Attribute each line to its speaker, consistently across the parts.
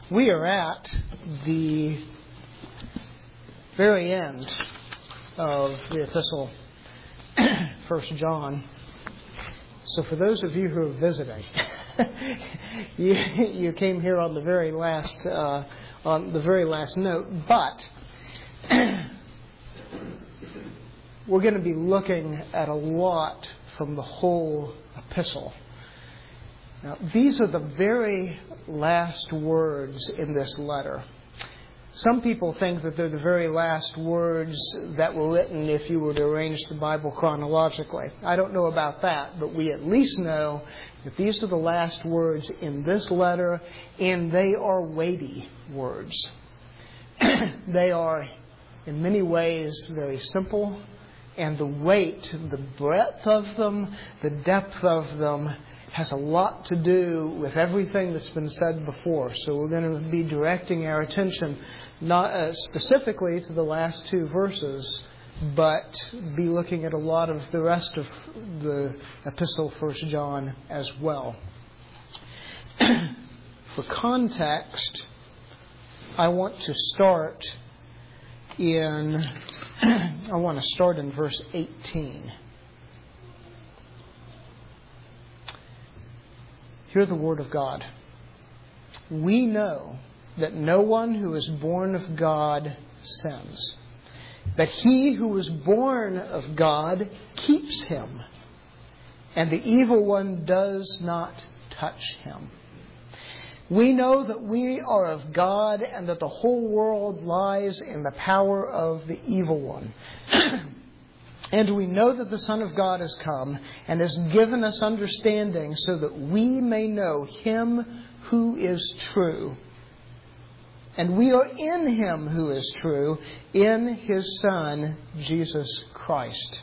Speaker 1: We are at the very end of the epistle, 1 John. So for those of you who are visiting, you came here on the very last note, but we're going to be looking at a lot from the whole epistle. Now, these are the very last words in this letter. Some people think that they're the very last words that were written if you were to arrange the Bible chronologically. I don't know about that, but we at least know that these are the last words in this letter, and they are weighty words. They are, in many ways, very simple, and the weight, the breadth of them, the depth of them, has a lot to do with everything that's been said before. So we're going to be directing our attention not specifically to the last two verses, but be looking at a lot of the rest of the epistle, 1 John, as well. For context, I want to start in verse 18. Hear the word of God. We know that no one who is born of God sins, but he who is born of God keeps him, and the evil one does not touch him. We know that we are of God, and that the whole world lies in the power of the evil one. And we know that the Son of God has come and has given us understanding so that we may know Him who is true. And we are in Him who is true, in His Son, Jesus Christ.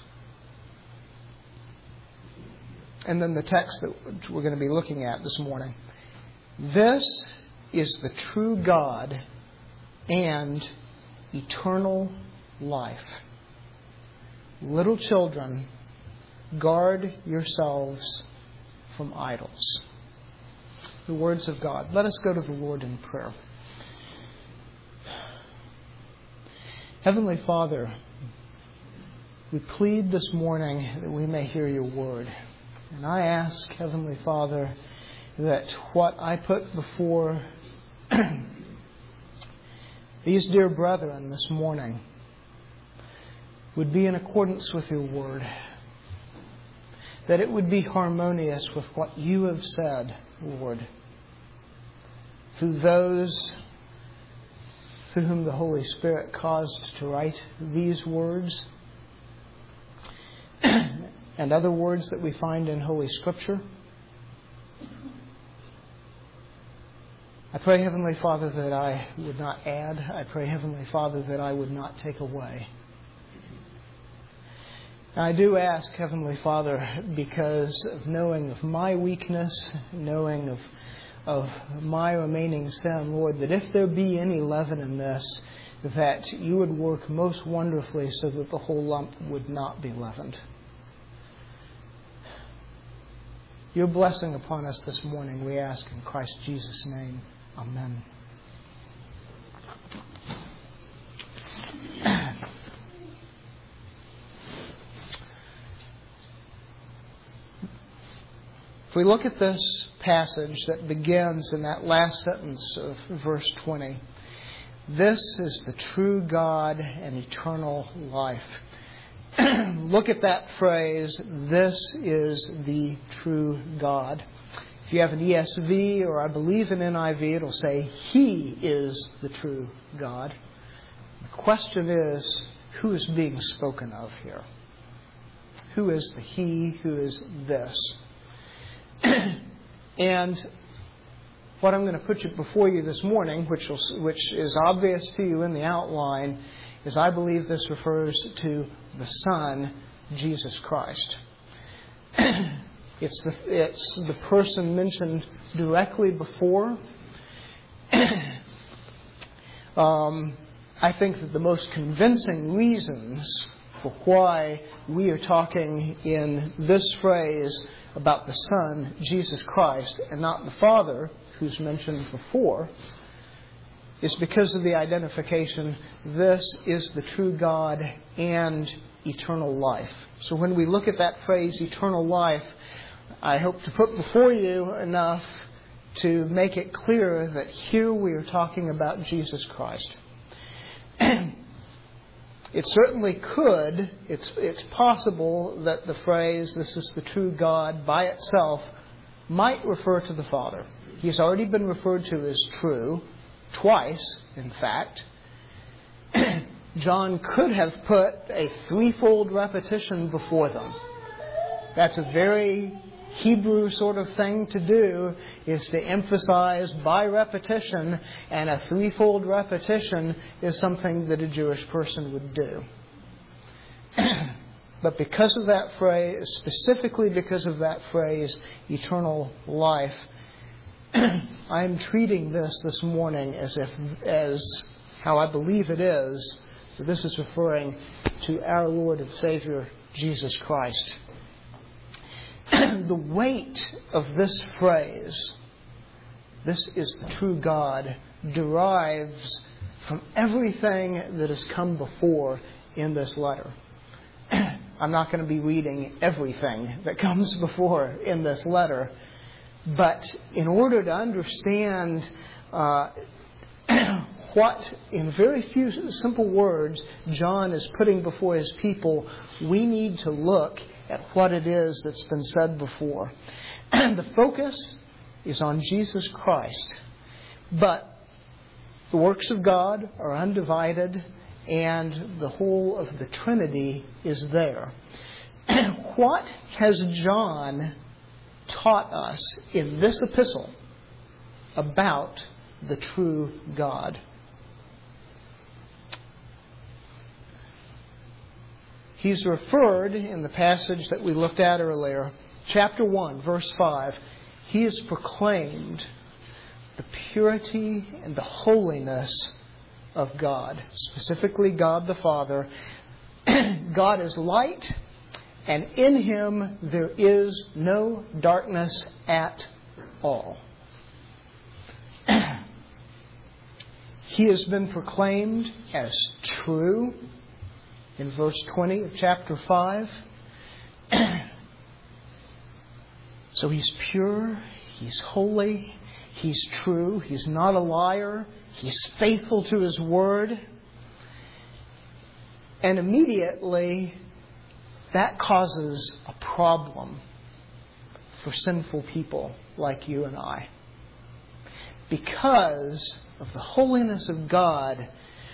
Speaker 1: And then the text that we're going to be looking at this morning. This is the true God and eternal life. Little children, guard yourselves from idols. The words of God. Let us go to the Lord in prayer. Heavenly Father, we plead this morning that we may hear your word. And I ask, Heavenly Father, that what I put before these dear brethren this morning would be in accordance with your word. That it would be harmonious with what you have said, Lord, through those through whom the Holy Spirit caused to write these words and other words that we find in Holy Scripture. I pray, Heavenly Father, that I would not add. I pray, Heavenly Father, that I would not take away. I do ask, Heavenly Father, because of knowing of my weakness, knowing of my remaining sin, Lord, that if there be any leaven in this, that you would work most wonderfully so that the whole lump would not be leavened. Your blessing upon us this morning, we ask in Christ Jesus' name. Amen. If we look at this passage that begins in that last sentence of verse 20, this is the true God and eternal life. Look at that phrase, this is the true God. If you have an ESV or I believe an NIV, it'll say, He is the true God. The question is, who is being spoken of here? Who is the He? Who is this? And what I'm going to put before you this morning, which is obvious to you in the outline, is I believe this refers to the Son, Jesus Christ. It's the person mentioned directly before. I think that the most convincing reasons for why we are talking in this phrase about the Son, Jesus Christ, and not the Father, who's mentioned before, is because of the identification. This is the true God and eternal life. So when we look at that phrase, eternal life, I hope to put before you enough to make it clear that here we are talking about Jesus Christ. It certainly could, it's possible that the phrase, this is the true God, by itself, might refer to the Father. He's already been referred to as true, twice, in fact. John could have put a threefold repetition before them. That's a very Hebrew sort of thing to do, is to emphasize by repetition, and a threefold repetition is something that a Jewish person would do. But because of that phrase, specifically because of that phrase, eternal life, I'm treating this morning as how I believe it is, that this is referring to our Lord and Savior, Jesus Christ. The weight of this phrase, this is the true God, derives from everything that has come before in this letter. I'm not going to be reading everything that comes before in this letter, but in order to understand what, in very few simple words, John is putting before his people, we need to look at what it is that's been said before. The focus is on Jesus Christ, but the works of God are undivided, and the whole of the Trinity is there. What has John taught us in this epistle about the true God? He's referred in the passage that we looked at earlier, chapter 1, verse 5, he has proclaimed the purity and the holiness of God, specifically God the Father. God is light, and in Him there is no darkness at all. He has been proclaimed as true in verse 20 of chapter 5. So He's pure, He's holy, He's true, He's not a liar, He's faithful to His word. And immediately that causes a problem for sinful people like you and I. Because of the holiness of God,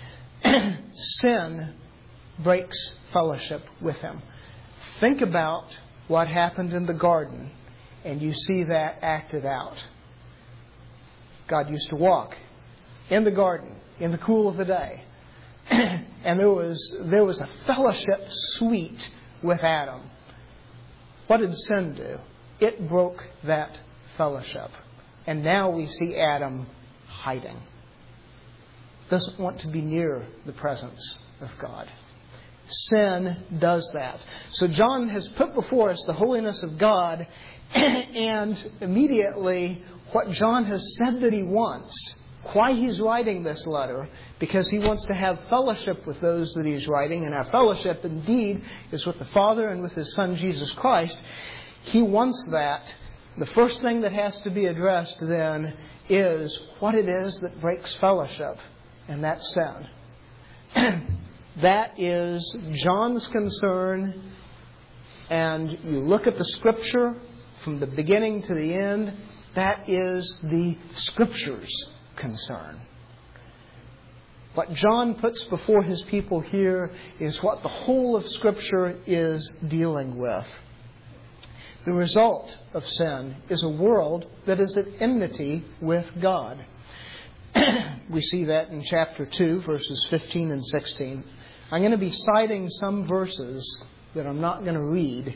Speaker 1: sin breaks fellowship with Him. Think about what happened in the garden, and you see that acted out. God used to walk in the garden in the cool of the day, and there was a fellowship sweet with Adam. What did sin do? It broke that fellowship, and now we see Adam hiding. Doesn't want to be near the presence of God. Sin does that. So John has put before us the holiness of God, and immediately what John has said that he wants, why he's writing this letter, because he wants to have fellowship with those that he's writing, and our fellowship indeed is with the Father and with His Son Jesus Christ. He wants that. The first thing that has to be addressed then is what it is that breaks fellowship, and that's sin. That is John's concern, and you look at the Scripture from the beginning to the end, that is the Scripture's concern. What John puts before his people here is what the whole of Scripture is dealing with. The result of sin is a world that is at enmity with God. We see that in chapter 2, verses 15 and 16. I'm going to be citing some verses that I'm not going to read.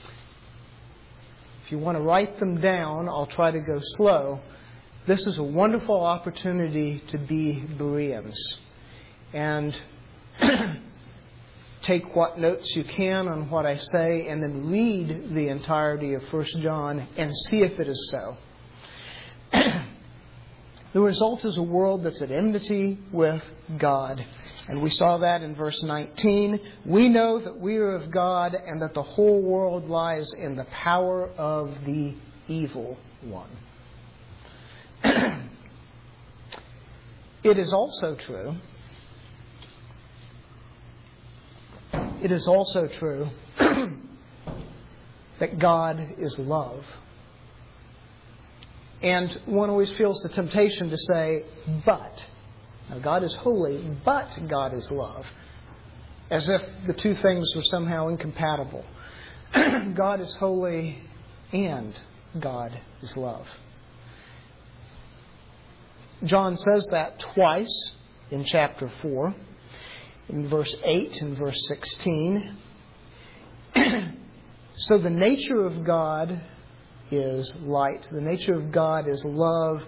Speaker 1: If you want to write them down, I'll try to go slow. This is a wonderful opportunity to be Bereans. And take what notes you can on what I say, and then read the entirety of 1 John and see if it is so. The result is a world that's at enmity with God. And we saw that in verse 19. We know that we are of God and that the whole world lies in the power of the evil one. It is also true that God is love. And one always feels the temptation to say, but. Now, God is holy, but God is love. As if the two things were somehow incompatible. God is holy and God is love. John says that twice in chapter 4, in verse 8 and verse 16. So the nature of God is light. The nature of God is love.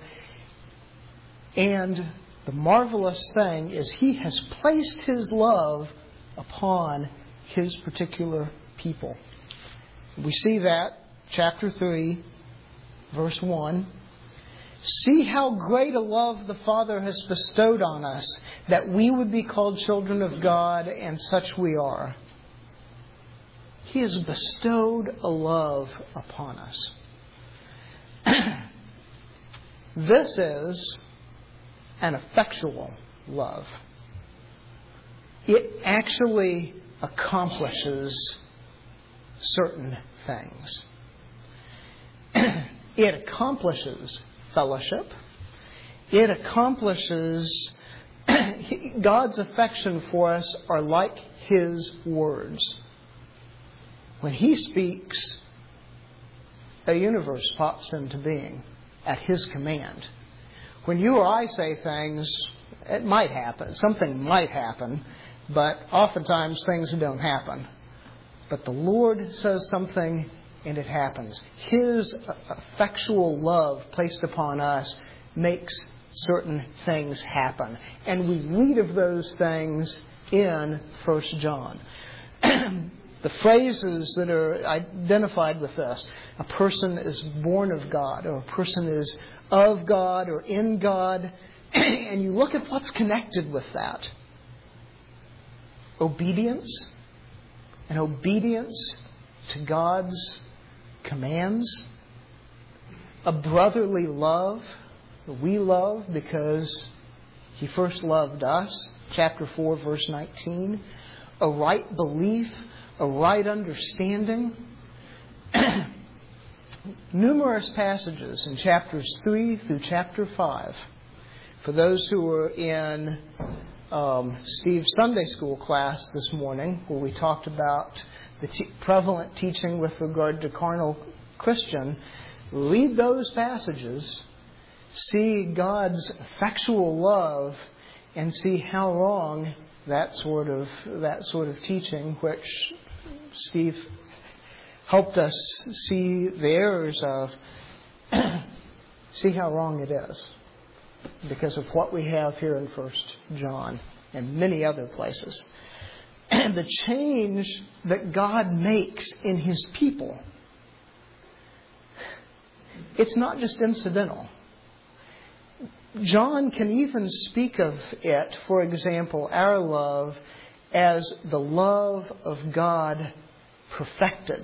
Speaker 1: And the marvelous thing is He has placed His love upon His particular people. We see that, chapter 3, verse 1. See how great a love the Father has bestowed on us, that we would be called children of God, and such we are. He has bestowed a love upon us. This is an effectual love. It actually accomplishes certain things. It accomplishes fellowship. It accomplishes God's affection for us are like His words. When He speaks, a universe pops into being at His command. When you or I say things, it might happen. Something might happen, but oftentimes things don't happen. But the Lord says something and it happens. His effectual love placed upon us makes certain things happen. And we read of those things in 1 John. The phrases that are identified with this, a person is born of God, or a person is of God, or in God, and you look at what's connected with that. Obedience, and obedience to God's commands. A brotherly love. We love because He first loved us. Chapter 4, verse 19. A right belief, a right understanding. Numerous passages in chapters 3 through chapter 5. For those who were in Steve's Sunday school class this morning, where we talked about the prevalent teaching with regard to carnal Christian, read those passages, see God's effectual love, and see how wrong that sort of teaching, which Steve helped us see the errors of, see how wrong it is because of what we have here in 1 John and many other places. And the change that God makes in His people, it's not just incidental. John can even speak of it, for example, our love, as the love of God perfected.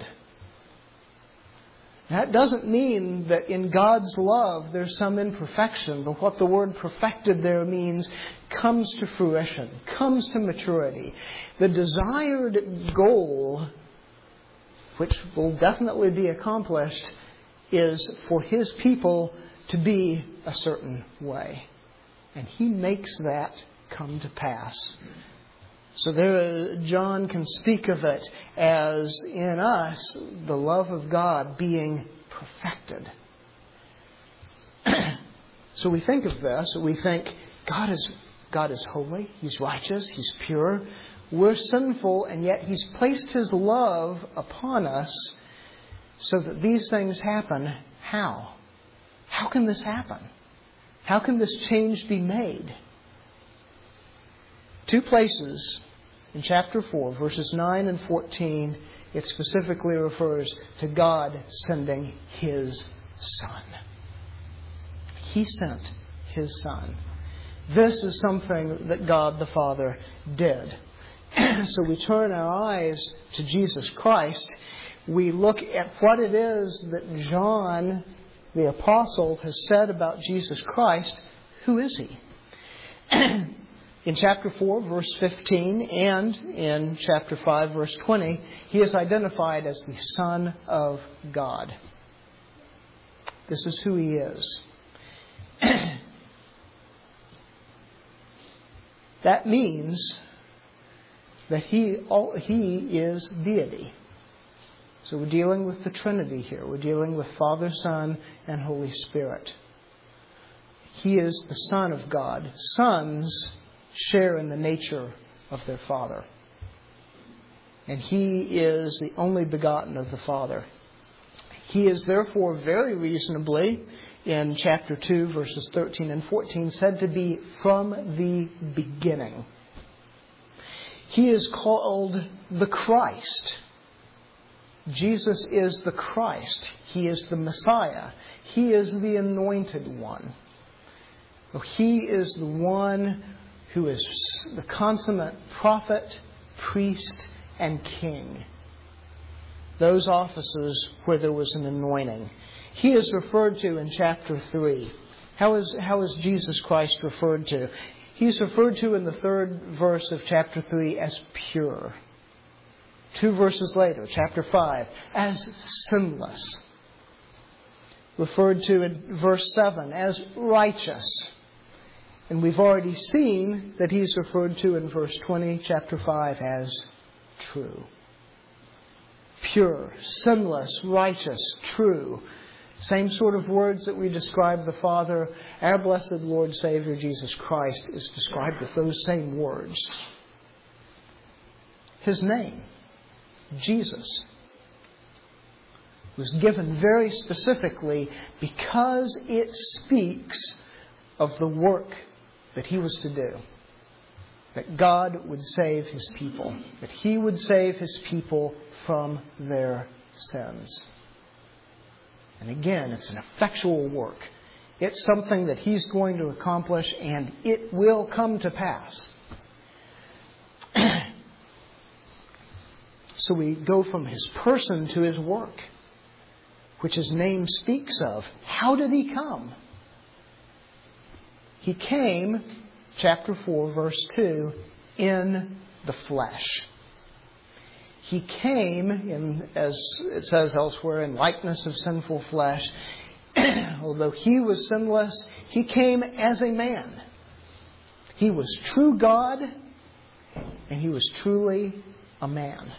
Speaker 1: That doesn't mean that in God's love there's some imperfection, but what the word perfected there means comes to fruition, comes to maturity. The desired goal, which will definitely be accomplished, is for His people to be a certain way. And He makes that come to pass. So there, John can speak of it as in us the love of God being perfected. So we think of this, we think God is holy, He's righteous, He's pure. We're sinful, and yet He's placed His love upon us so that these things happen. How? How can this happen? How can this change be made? 2 places in chapter 4, verses 9 and 14, it specifically refers to God sending His Son. He sent His Son. This is something that God the Father did. So we turn our eyes to Jesus Christ. We look at what it is that John, the Apostle, has said about Jesus Christ. Who is He? In chapter 4, verse 15, and in chapter 5, verse 20, He is identified as the Son of God. This is who He is. That means that He is deity. So we're dealing with the Trinity here. We're dealing with Father, Son, and Holy Spirit. He is the Son of God. Sons share in the nature of their Father. And He is the only begotten of the Father. He is therefore very reasonably, in chapter 2, verses 13 and 14, said to be from the beginning. He is called the Christ. Jesus is the Christ. He is the Messiah. He is the Anointed One. He is the one who is the consummate prophet, priest, and king. Those offices where there was an anointing. He is referred to in chapter 3. How is Jesus Christ referred to? He's referred to in the 3rd verse of chapter 3 as pure. 2 verses later, chapter 5, as sinless. Referred to in verse 7 as righteous. And we've already seen that He's referred to in verse 20, chapter 5, as true. Pure, sinless, righteous, true. Same sort of words that we describe the Father. Our blessed Lord Savior Jesus Christ is described with those same words. His name, Jesus, was given very specifically because it speaks of the work that He was to do. That God would save His people. That He would save His people from their sins. And again, it's an effectual work. It's something that He's going to accomplish, and it will come to pass. So we go from His person to His work, which His name speaks of. How did He come? He came, chapter 4, verse 2, in the flesh. He came, as it says elsewhere, in likeness of sinful flesh. Although He was sinless, He came as a man. He was true God, and He was truly a man.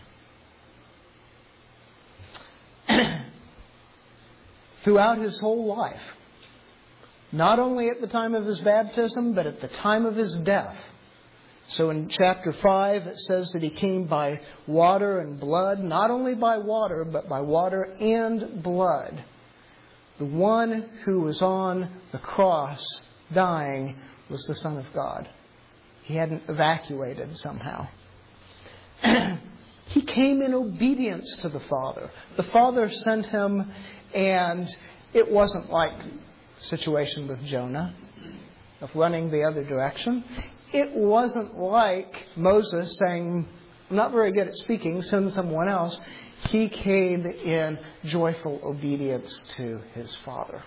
Speaker 1: Throughout His whole life, not only at the time of His baptism, but at the time of His death. So in chapter 5, it says that He came by water and blood. Not only by water, but by water and blood. The one who was on the cross dying was the Son of God. He hadn't evacuated somehow. He came in obedience to the Father. The Father sent Him, and it wasn't like the situation with Jonah of running the other direction. It wasn't like Moses saying, I'm not very good at speaking, send someone else. He came in joyful obedience to His Father.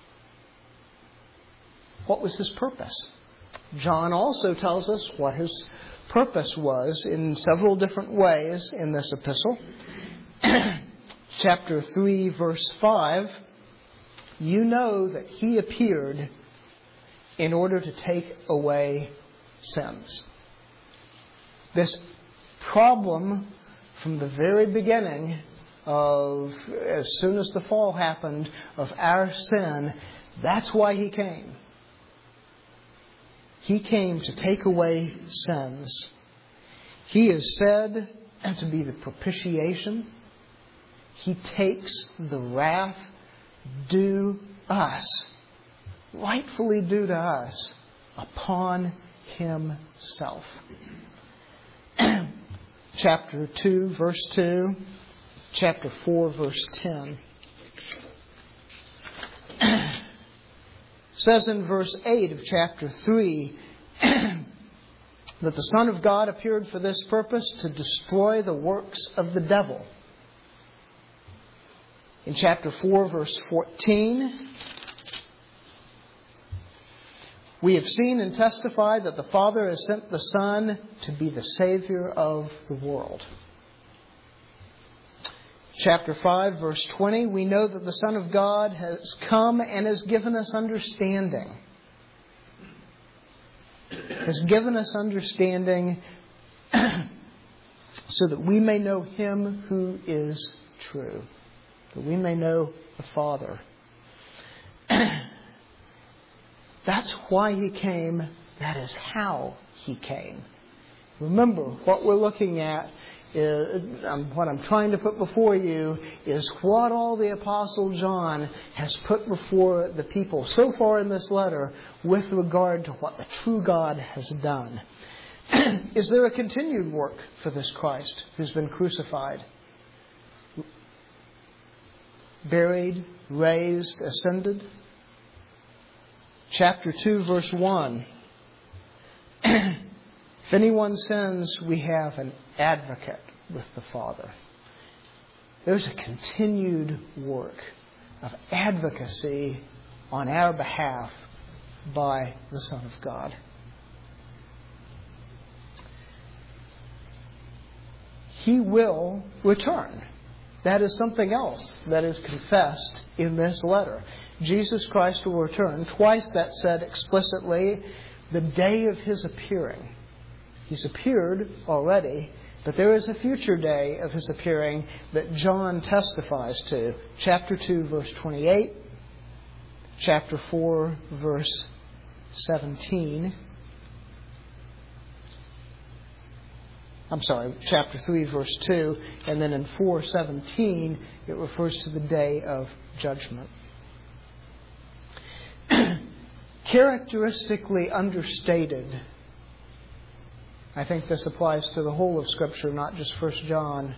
Speaker 1: What was His purpose? John also tells us what His purpose was in several different ways in this epistle. Chapter 3, verse 5, you know that He appeared in order to take away sins. This problem from the very beginning of, as soon as the fall happened, of our sin, that's why He came. He came to take away sins. He is said to be the propitiation. He takes the wrath due us, rightfully due to us, upon Himself. Chapter 2, verse 2. Chapter 4, verse 10. says in verse 8 of chapter 3 that the Son of God appeared for this purpose, to destroy the works of the devil. In chapter 4, verse 14, we have seen and testified that the Father has sent the Son to be the Savior of the world. Chapter 5, verse 20, we know that the Son of God has come and has given us understanding. Has given us understanding so that we may know Him who is true. That we may know the Father. That's why He came. That is how He came. Remember, what we're looking at, what I'm trying to put before you, is what all the Apostle John has put before the people so far in this letter with regard to what the true God has done. Is there a continued work for this Christ who's been crucified, buried, raised, ascended? Chapter 2, verse 1. If anyone sins, we have an advocate with the Father. There's a continued work of advocacy on our behalf by the Son of God. He will return. That is something else that is confessed in this letter. Jesus Christ will return. Twice that's said explicitly, the day of His appearing. He's appeared already, but there is a future day of His appearing that John testifies to. Chapter 2, verse 28. Chapter 4, verse 17. Chapter 3, verse 2. And then in 4:17, it refers to the day of judgment. Characteristically understated, I think this applies to the whole of Scripture, not just 1 John,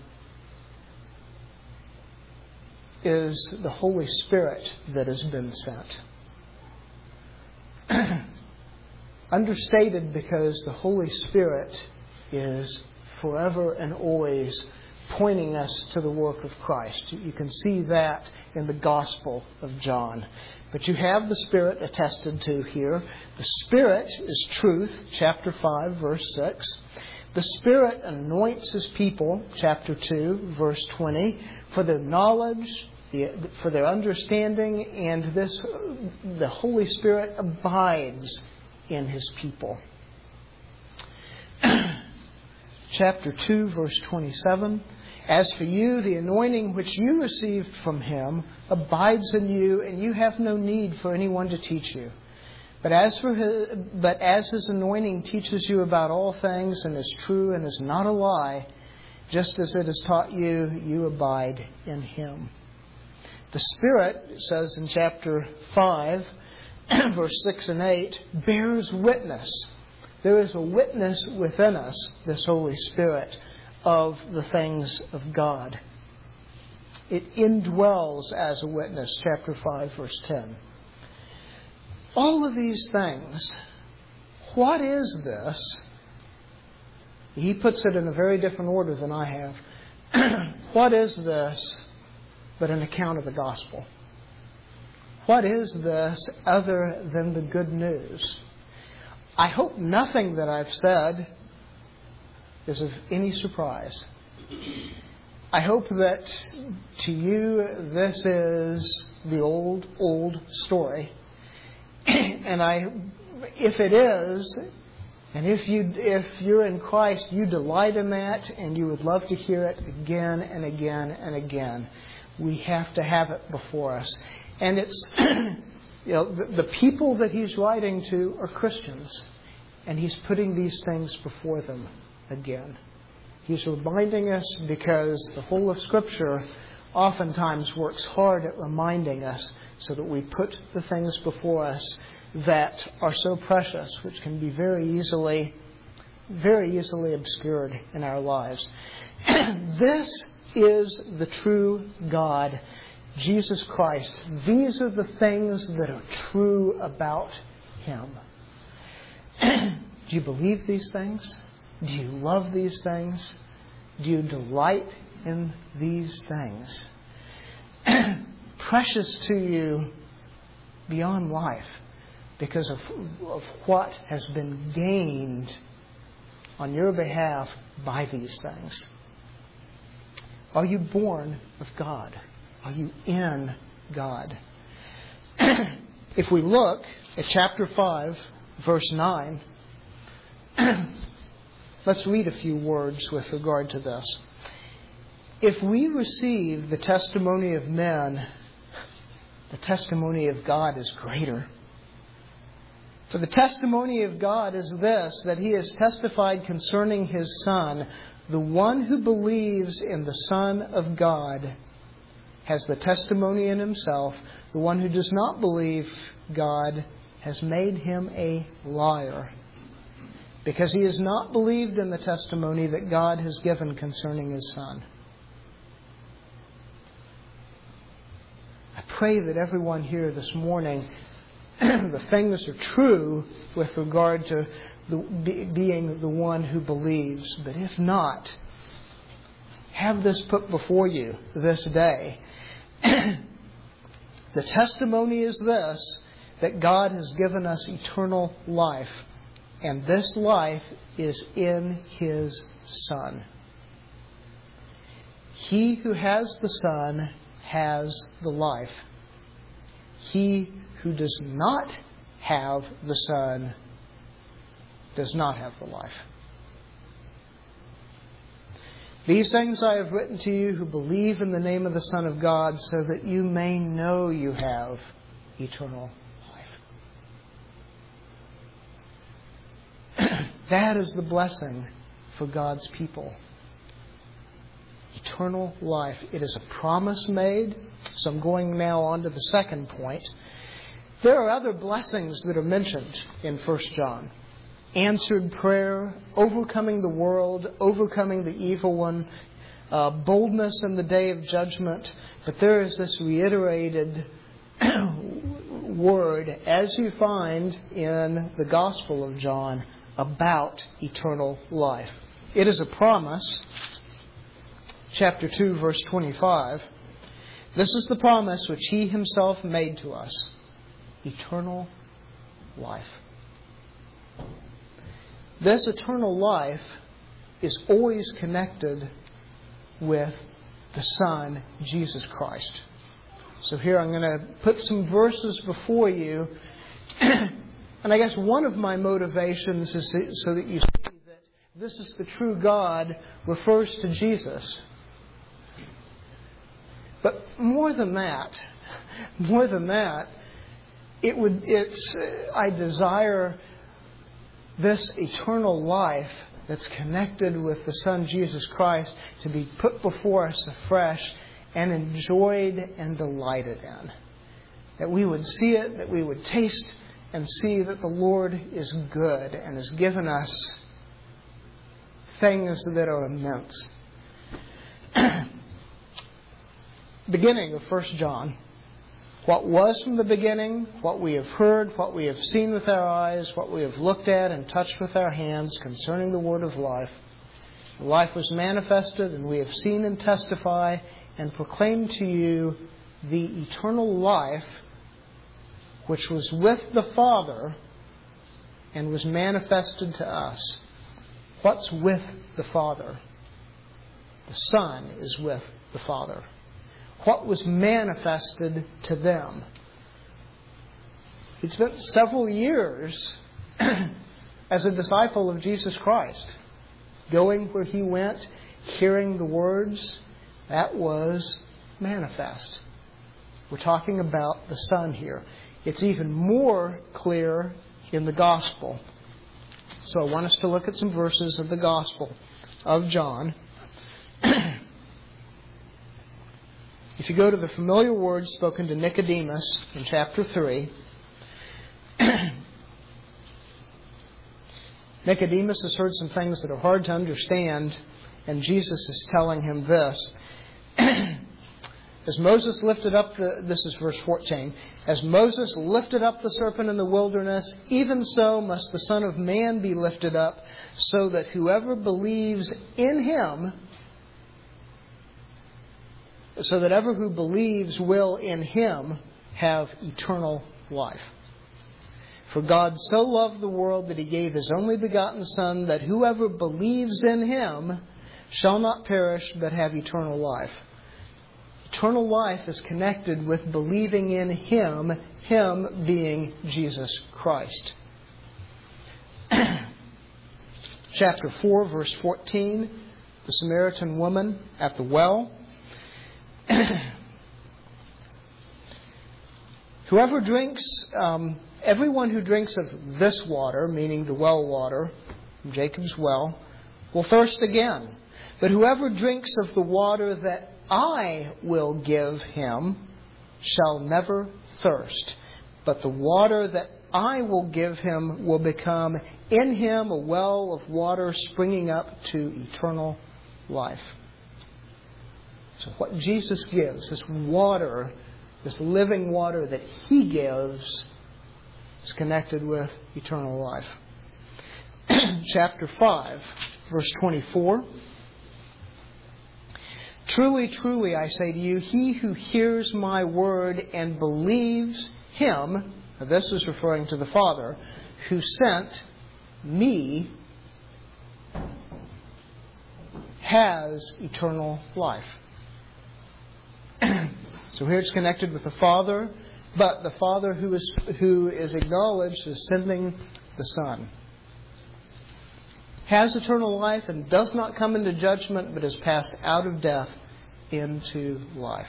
Speaker 1: is the Holy Spirit that has been sent. Understated because the Holy Spirit is forever and always pointing us to the work of Christ. You can see that in the Gospel of John. But you have the Spirit attested to here. The Spirit is truth, chapter 5, verse 6. The Spirit anoints His people, chapter 2, verse 20, for their knowledge, for their understanding, and the Holy Spirit abides in His people. Chapter 2, verse 27. As for you, the anointing which you received from Him abides in you, and you have no need for anyone to teach you. But as His anointing teaches you about all things, and is true and is not a lie, just as it has taught you, you abide in Him. The Spirit, it says in chapter 5, verse 6 and 8, bears witness. There is a witness within us, this Holy Spirit, of the things of God. It indwells as a witness, chapter 5, verse 10. All of these things, what is this? He puts it in a very different order than I have. What is this but an account of the gospel? What is this other than the good news? I hope nothing that I've said is of any surprise. I hope that to you this is the old story. And if it is, and if you're in Christ, you delight in that, and you would love to hear it again and again and again. We have to have it before us. And it's, the people that he's writing to are Christians, and he's putting these things before them again. He's reminding us because the whole of Scripture oftentimes works hard at reminding us so that we put the things before us that are so precious, which can be very easily obscured in our lives. This is the true God Jesus Christ. These are the things that are true about Him. Do you believe these things? Do you love these things? Do you delight in these things? Precious to you beyond life because of what has been gained on your behalf by these things. Are you born of God? Are you in God? If we look at chapter 5, verse 9, let's read a few words with regard to this. If we receive the testimony of men, the testimony of God is greater. For the testimony of God is this, that He has testified concerning His Son. The one who believes in the Son of God has the testimony in himself. The one who does not believe God has made him a liar, because he has not believed in the testimony that God has given concerning His Son. I pray that everyone here this morning, the things are true with regard to being the one who believes. But if not, have this put before you this day. The testimony is this, that God has given us eternal life. And this life is in His Son. He who has the Son has the life. He who does not have the Son does not have the life. These things I have written to you who believe in the name of the Son of God, so that you may know you have eternal life. That is the blessing for God's people. Eternal life. It is a promise made. So I'm going now on to the second point. There are other blessings that are mentioned in 1 John. Answered prayer, overcoming the world, overcoming the evil one, boldness in the day of judgment. But there is this reiterated word, as you find in the Gospel of John, about eternal life. It is a promise. Chapter 2, verse 25. This is the promise which He Himself made to us. Eternal life. This eternal life is always connected with the Son, Jesus Christ. So here I'm going to put some verses before you. And I guess one of my motivations is so that you see that this is the true God refers to Jesus. But more than that, I desire this eternal life that's connected with the Son Jesus Christ to be put before us afresh and enjoyed and delighted in. That we would see it, that we would taste and see that the Lord is good and has given us things that are immense. Beginning of 1 John. What was from the beginning, what we have heard, what we have seen with our eyes, what we have looked at and touched with our hands concerning the word of life. Life was manifested, and we have seen and testify and proclaim to you the eternal life which was with the Father and was manifested to us. What's with the Father? The Son is with the Father. What was manifested to them? He spent several years as a disciple of Jesus Christ, going where He went, hearing the words. That was manifest. We're talking about the Son here. It's even more clear in the Gospel. So I want us to look at some verses of the Gospel of John. If you go to the familiar words spoken to Nicodemus in chapter 3, Nicodemus has heard some things that are hard to understand, and Jesus is telling him this. As Moses lifted up this is verse 14, as Moses lifted up the serpent in the wilderness, even so must the Son of Man be lifted up, so that whoever believes in him, so that ever who believes will in him have eternal life. For God so loved the world that he gave his only begotten Son, that whoever believes in him shall not perish but have eternal life. Eternal life is connected with believing in him, him being Jesus Christ. Chapter 4, verse 14, the Samaritan woman at the well. Whoever drinks, everyone who drinks of this water, meaning the well water, from Jacob's well, will thirst again. But whoever drinks of the water that I will give him shall never thirst. But the water that I will give him will become in him a well of water springing up to eternal life. So what Jesus gives, this water, this living water that he gives, is connected with eternal life. Chapter 5, verse 24. Truly, truly, I say to you, he who hears my word and believes him, now this is referring to the Father, who sent me, has eternal life. So here it's connected with the Father, but the Father who is acknowledged as sending the Son has eternal life and does not come into judgment, but is passed out of death into life.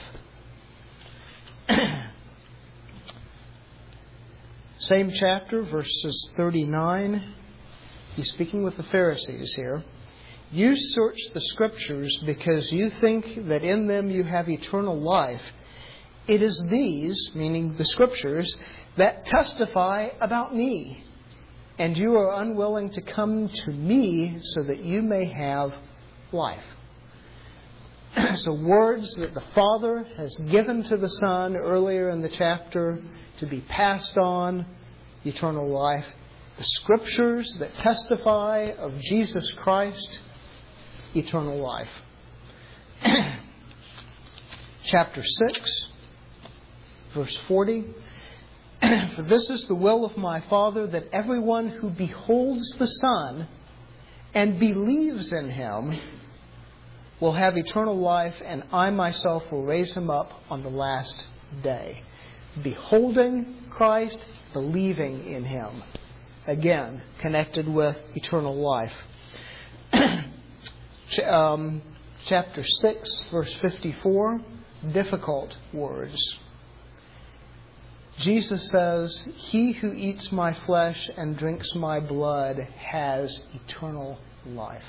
Speaker 1: Same chapter, verses 39. He's speaking with the Pharisees here. You search the Scriptures because you think that in them you have eternal life. It is these, meaning the Scriptures, that testify about me. And you are unwilling to come to me so that you may have life. So words that the Father has given to the Son earlier in the chapter to be passed on, eternal life. The Scriptures that testify of Jesus Christ, eternal life. Chapter 6, verse 40. For this is the will of my Father, that everyone who beholds the Son and believes in him will have eternal life, and I myself will raise him up on the last day. Beholding Christ, believing in him. Again, connected with eternal life. Chapter 6, verse 54, difficult words. Jesus says, he who eats my flesh and drinks my blood has eternal life.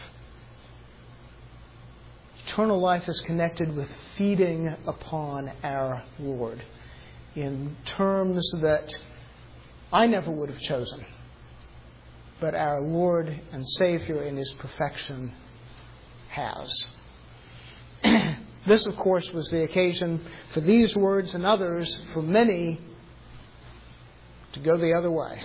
Speaker 1: Eternal life is connected with feeding upon our Lord in terms that I never would have chosen. But our Lord and Savior in his perfection has. This, of course, was the occasion for these words and others for many to go the other way.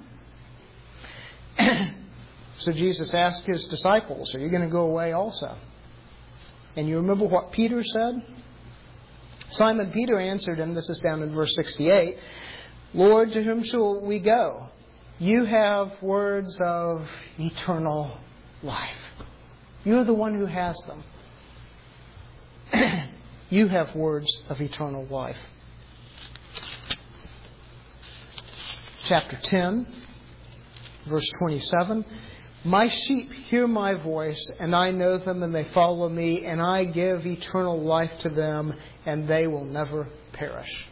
Speaker 1: So Jesus asked his disciples, are you going to go away also? And you remember what Peter said? Simon Peter answered him, this is down in verse 68, Lord, to whom shall we go? You have words of eternal life. You're the one who has them. You have words of eternal life. Chapter 10, verse 27. My sheep hear my voice, and I know them, and they follow me, and I give eternal life to them, and they will never perish.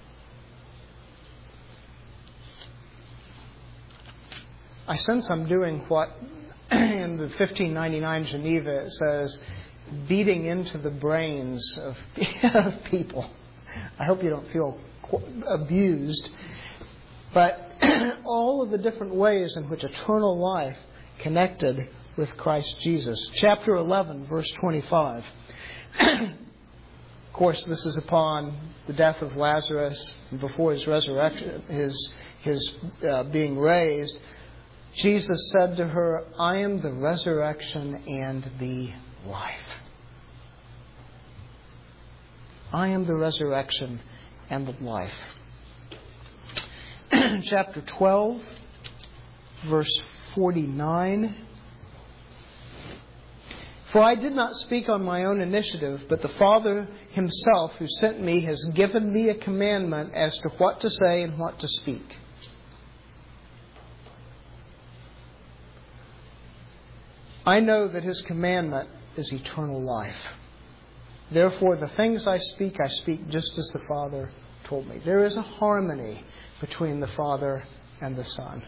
Speaker 1: I sense I'm doing what in the 1599 Geneva it says, beating into the brains of people. I hope you don't feel abused. But all of the different ways in which eternal life connected with Christ Jesus. Chapter 11, verse 25. course, this is upon the death of Lazarus and before his resurrection, his being raised. Jesus said to her, I am the resurrection and the life. I am the resurrection and the life. Chapter 12, verse 49. For I did not speak on my own initiative, but the Father himself who sent me has given me a commandment as to what to say and what to speak. I know that his commandment is eternal life. Therefore, the things I speak just as the Father told me. There is a harmony between the Father and the Son.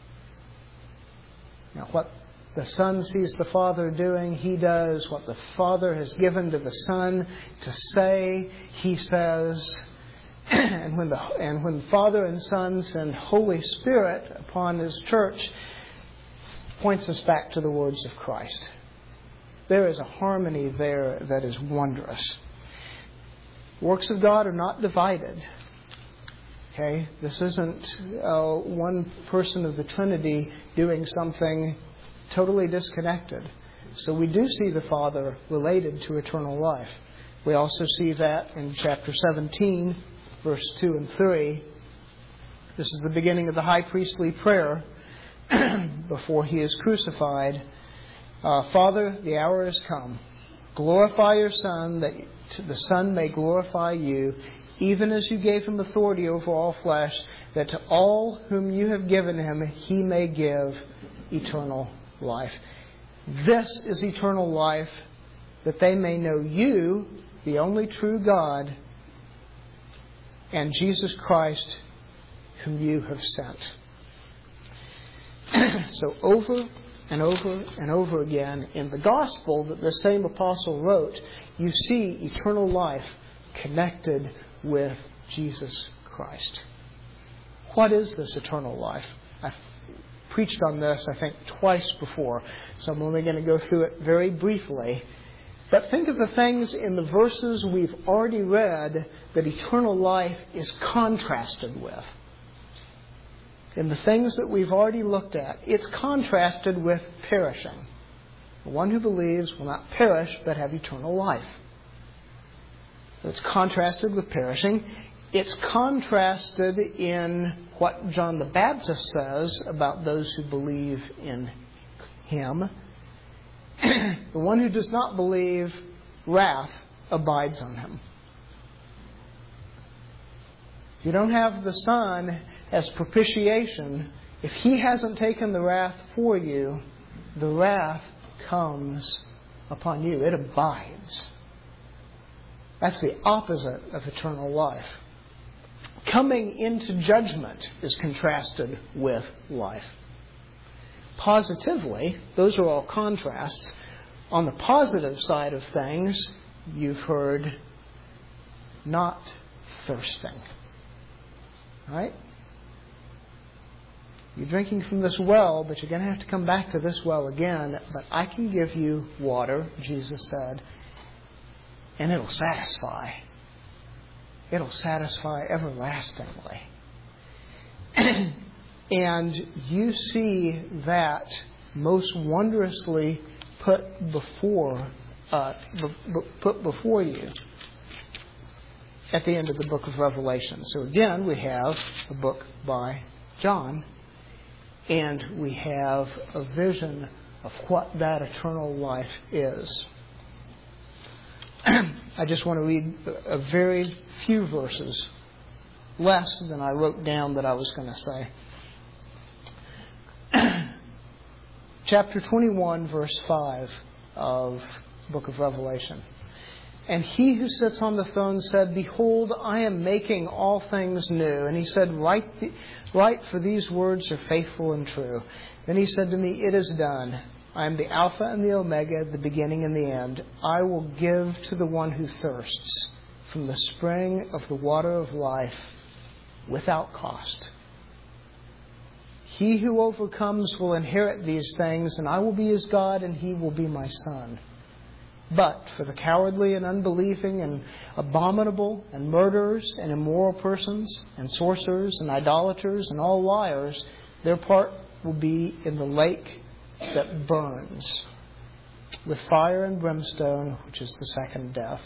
Speaker 1: Now, what the Son sees the Father doing, he does. What the Father has given to the Son to say, he says. And when Father and Son send Holy Spirit upon his church, points us back to the words of Christ. There is a harmony there that is wondrous. Works of God are not divided. Okay? This isn't one person of the Trinity doing something totally disconnected. So we do see the Father related to eternal life. We also see that in chapter 17, verse 2 and 3. This is the beginning of the high priestly prayer before he is crucified. Father, the hour has come. Glorify your Son, that the Son may glorify you, even as you gave him authority over all flesh, that to all whom you have given him, he may give eternal life. This is eternal life, that they may know you, the only true God, and Jesus Christ, whom you have sent. So over and over and over again in the gospel that the same apostle wrote, you see eternal life connected with Jesus Christ. What is this eternal life? I've preached on this, I think, twice before, so I'm only going to go through it very briefly. But think of the things in the verses we've already read that eternal life is contrasted with. In the things that we've already looked at, it's contrasted with perishing. The one who believes will not perish but have eternal life. It's contrasted with perishing. It's contrasted in what John the Baptist says about those who believe in him. The one who does not believe, wrath abides on him. If you don't have the Son as propitiation, if he hasn't taken the wrath for you, the wrath comes upon you. It abides. That's the opposite of eternal life. Coming into judgment is contrasted with life. Positively, those are all contrasts. On the positive side of things, you've heard not thirsting. Right? You're drinking from this well, but you're going to have to come back to this well again. But I can give you water, Jesus said, and it'll satisfy. It'll satisfy everlastingly. And you see that most wondrously put before you at the end of the book of Revelation. So again, we have a book by John, and we have a vision of what that eternal life is. I just want to read a very few verses, less than I wrote down that I was going to say. Chapter 21, verse 5 of the book of Revelation. And he who sits on the throne said, Behold, I am making all things new. And he said, Write, for these words are faithful and true. Then he said to me, It is done. I am the Alpha and the Omega, the beginning and the end. I will give to the one who thirsts from the spring of the water of life without cost. He who overcomes will inherit these things, and I will be his God, and he will be my son. But for the cowardly and unbelieving and abominable and murderers and immoral persons and sorcerers and idolaters and all liars, their part will be in the lake that burns with fire and brimstone, which is the second death.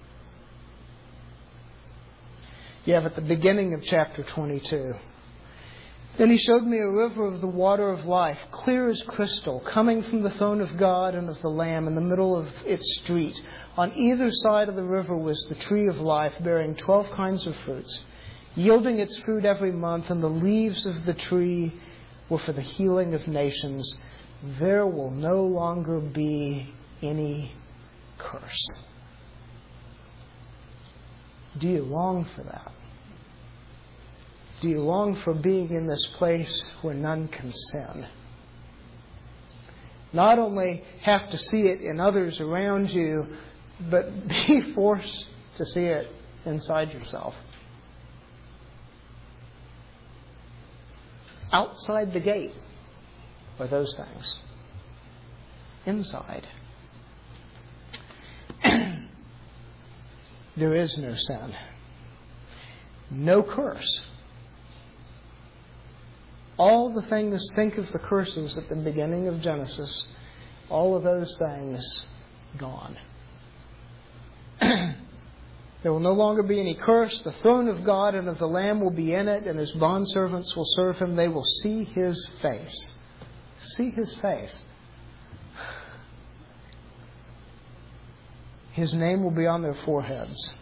Speaker 1: You have at the beginning of chapter 22. Then he showed me a river of the water of life, clear as crystal, coming from the throne of God and of the Lamb in the middle of its street. On either side of the river was the tree of life, bearing 12 kinds of fruits, yielding its fruit every month, and the leaves of the tree were for the healing of nations. There will no longer be any curse. Do you long for that? Do you long for being in this place where none can sin? Not only have to see it in others around you, but be forced to see it inside yourself. Outside the gate are those things. Inside, there is no sin, no curse. All the things, think of the curses at the beginning of Genesis, all of those things gone. There will no longer be any curse. The throne of God and of the Lamb will be in it, and His bondservants will serve Him. They will see His face. See His face. His name will be on their foreheads.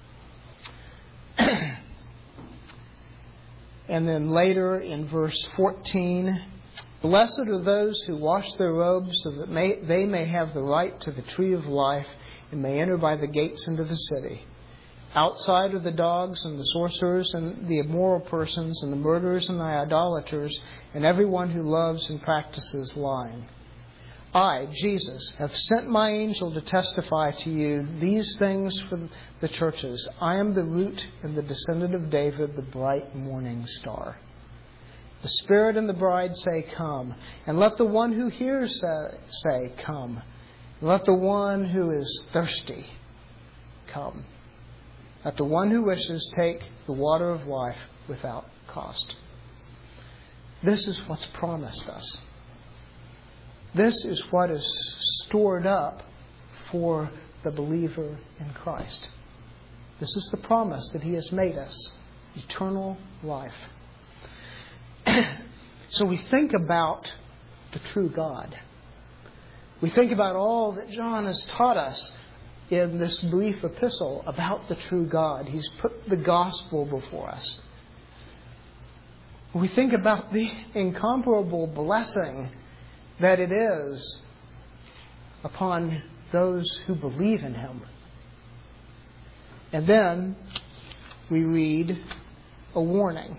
Speaker 1: And then later in verse 14, blessed are those who wash their robes so that they may have the right to the tree of life and may enter by the gates into the city. Outside are the dogs and the sorcerers and the immoral persons and the murderers and the idolaters and everyone who loves and practices lying. I, Jesus, have sent my angel to testify to you these things for the churches. I am the root and the descendant of David, the bright morning star. The Spirit and the bride say, come. And let the one who hears say, come. And let the one who is thirsty come. Let the one who wishes take the water of life without cost. This is what's promised us. This is what is stored up for the believer in Christ. This is the promise that He has made us. Eternal life. So we think about the true God. We think about all that John has taught us in this brief epistle about the true God. He's put the gospel before us. We think about the incomparable blessing that it is upon those who believe in Him. And then we read a warning.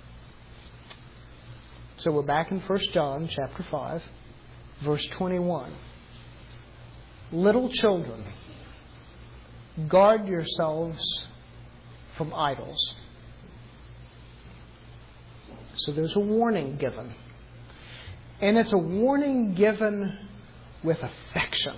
Speaker 1: So we're back in 1 John chapter 5, verse 21. Little children, guard yourselves from idols. So there's a warning given. And it's a warning given with affection.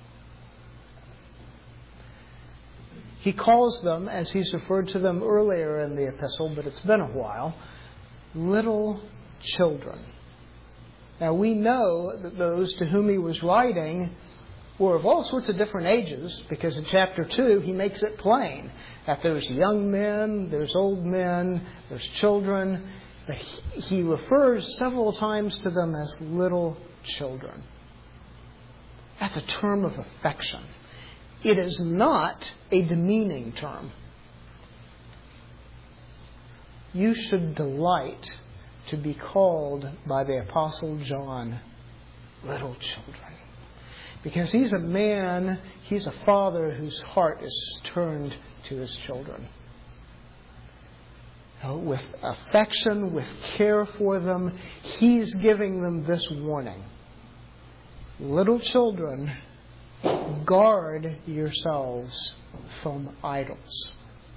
Speaker 1: He calls them, as he's referred to them earlier in the epistle, but it's been a while, little children. Now we know that those to whom he was writing were of all sorts of different ages, because in chapter 2 he makes it plain that there's young men, there's old men, there's children. But he refers several times to them as little children. That's a term of affection. It is not a demeaning term. You should delight to be called by the Apostle John little children. Because he's a man, he's a father whose heart is turned to his children. With affection, with care for them, he's giving them this warning. Little children, guard yourselves from idols.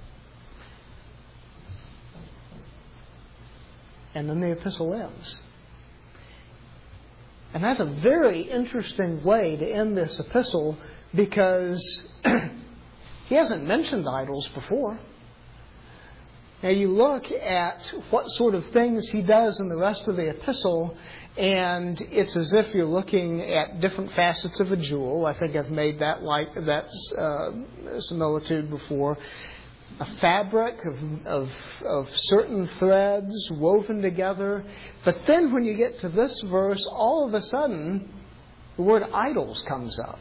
Speaker 1: And then the epistle ends. And that's a very interesting way to end this epistle, because he hasn't mentioned idols before. Now you look at what sort of things he does in the rest of the epistle, and it's as if you're looking at different facets of a jewel. I think I've made that similitude before. A fabric of certain threads woven together. But then when you get to this verse, all of a sudden, the word idols comes up.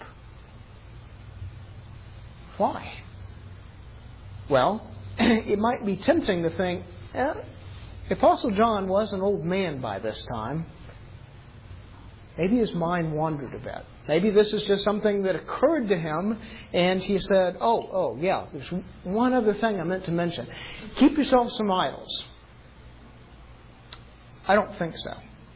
Speaker 1: Why? Well, it might be tempting to think, the Apostle John was an old man by this time. Maybe his mind wandered a bit. Maybe this is just something that occurred to him, and he said, oh, yeah, there's one other thing I meant to mention. Keep yourself some idols. I don't think so.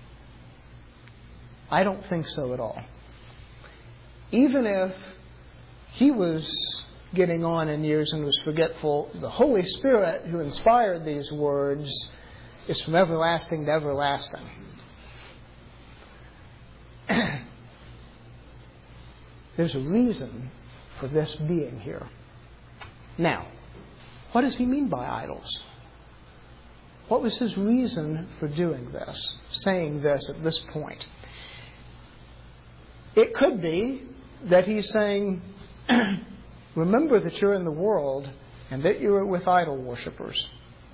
Speaker 1: I don't think so at all. Even if he was getting on in years and was forgetful, the Holy Spirit who inspired these words is from everlasting to everlasting. There's a reason for this being here. Now, what does he mean by idols? What was his reason for doing this, saying this at this point? It could be that he's saying, remember that you're in the world and that you're with idol worshippers.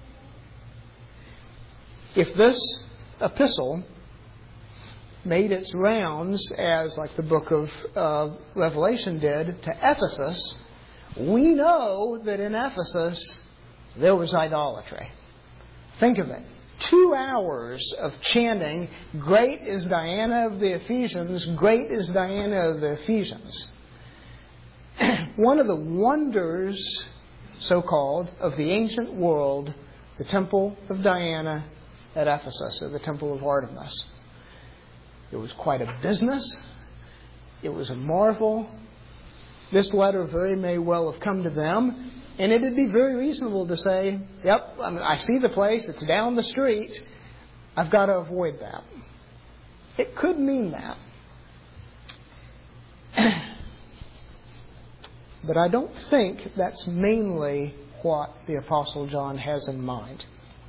Speaker 1: If this epistle made its rounds, as like the book of Revelation did, to Ephesus, we know that in Ephesus there was idolatry. Think of it. 2 hours of chanting, "Great is Diana of the Ephesians, great is Diana of the Ephesians." One of the wonders, so-called, of the ancient world, the temple of Diana at Ephesus, or the temple of Artemis. It was quite a business. It was a marvel. This letter very may well have come to them, and it would be very reasonable to say, yep, I see the place, it's down the street, I've got to avoid that. It could mean that. But I don't think that's mainly what the Apostle John has in mind.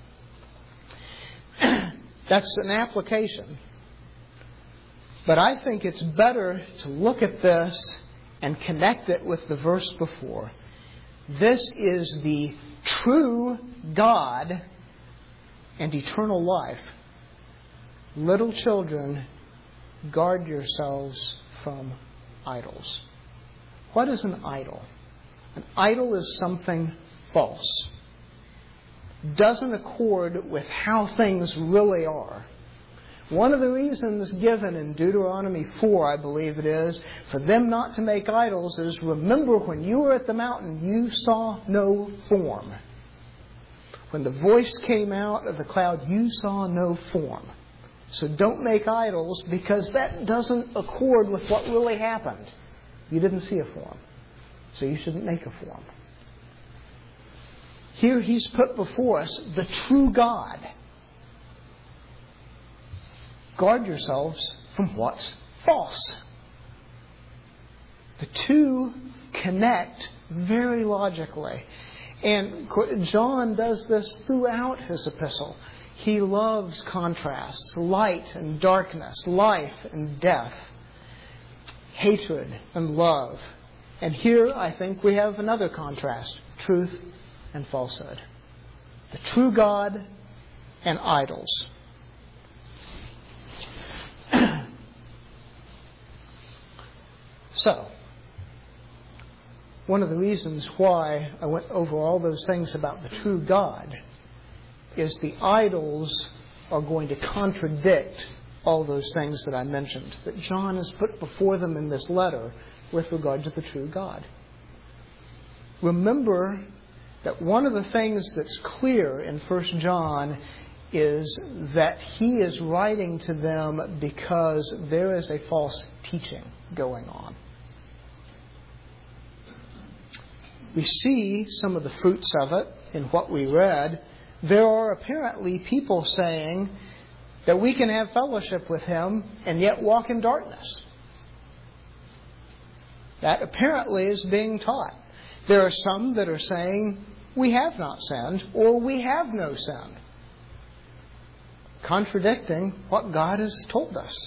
Speaker 1: That's an application. But I think it's better to look at this and connect it with the verse before. This is the true God and eternal life. Little children, guard yourselves from idols. What is an idol? An idol is something false. Doesn't accord with how things really are. One of the reasons given in Deuteronomy 4, I believe it is, for them not to make idols is, remember when you were at the mountain, you saw no form. When the voice came out of the cloud, you saw no form. So don't make idols, because that doesn't accord with what really happened. You didn't see a form. So you shouldn't make a form. Here he's put before us the true God. Guard yourselves from what's false. The two connect very logically. And John does this throughout his epistle. He loves contrasts, light and darkness, life and death, hatred and love. And here I think we have another contrast, truth and falsehood. The true God and idols. So, one of the reasons why I went over all those things about the true God is the idols are going to contradict all those things that I mentioned, that John has put before them in this letter with regard to the true God. Remember that one of the things that's clear in 1 John is that he is writing to them because there is a false teaching going on. We see some of the fruits of it in what we read. There are apparently people saying that we can have fellowship with him and yet walk in darkness. That apparently is being taught. There are some that are saying, we have not sinned, or we have no sin, contradicting what God has told us.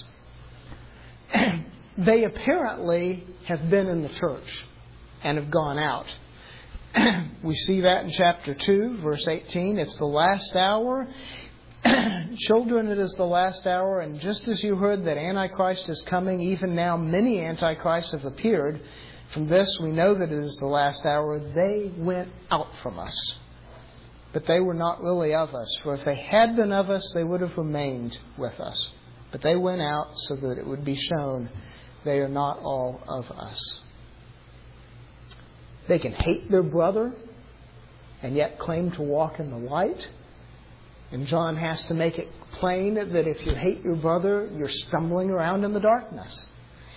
Speaker 1: They apparently have been in the church and have gone out. We see that in chapter 2, verse 18. It's the last hour. Children, it is the last hour, and just as you heard that Antichrist is coming, even now many Antichrists have appeared. From this we know that it is the last hour. They went out from us, but they were not really of us. For if they had been of us, they would have remained with us. But they went out so that it would be shown they are not all of us. They can hate their brother and yet claim to walk in the light. And John has to make it plain that if you hate your brother, you're stumbling around in the darkness.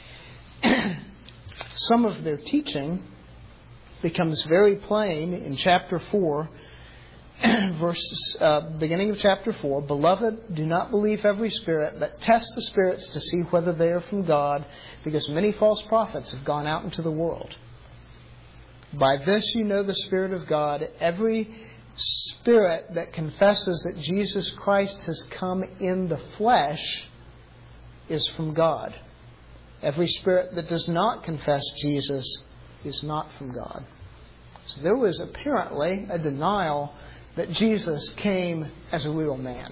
Speaker 1: Some of their teaching becomes very plain in chapter 4, beginning of chapter 4. Beloved, do not believe every spirit, but test the spirits to see whether they are from God, because many false prophets have gone out into the world. By this you know the Spirit of God. Every spirit that confesses that Jesus Christ has come in the flesh is from God. Every spirit that does not confess Jesus is not from God. So there was apparently a denial that Jesus came as a real man.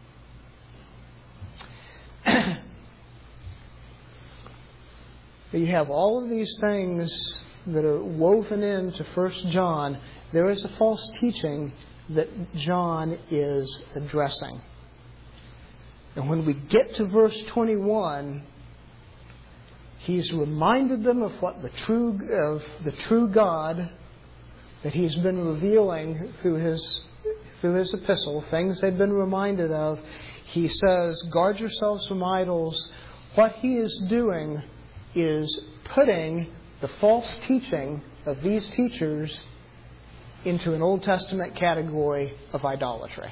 Speaker 1: You have all of these things that are woven into 1 John. There is a false teaching that John is addressing. And when we get to verse 21, he's reminded them of what the true God that he's been revealing through his epistle, things they've been reminded of. He says, guard yourselves from idols. What he is doing is putting the false teaching of these teachers into an Old Testament category of idolatry.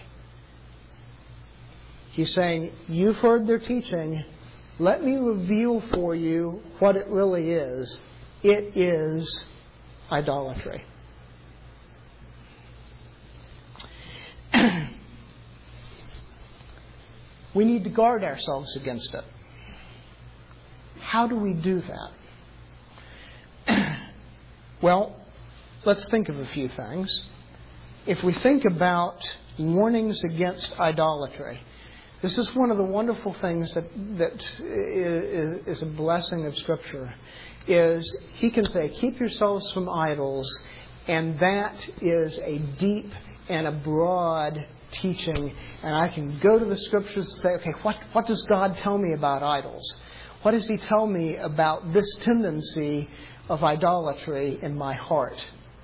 Speaker 1: He's saying, you've heard their teaching. Let me reveal for you what it really is. It is idolatry. We need to guard ourselves against it. How do we do that? Well, let's think of a few things. If we think about warnings against idolatry, this is one of the wonderful things that is a blessing of Scripture, is he can say, keep yourselves from idols, and that is a deep and a broad teaching. And I can go to the Scriptures and say, okay, what does God tell me about idols? What does he tell me about this tendency of idolatry in my heart?